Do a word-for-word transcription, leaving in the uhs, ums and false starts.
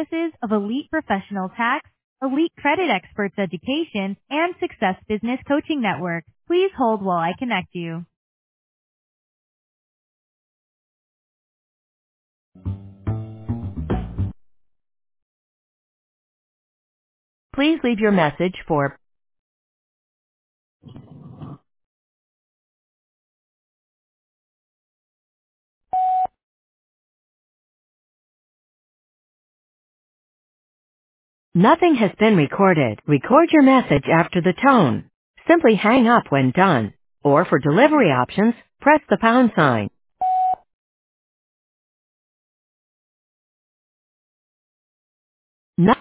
services of Elite Professional Tax, Elite Credit Experts Education, and Success Business Coaching Network. Please hold while I connect you. Please leave your message for Nothing has been recorded. Record your message after the tone. Simply hang up when done. Or for delivery options, press the pound sign.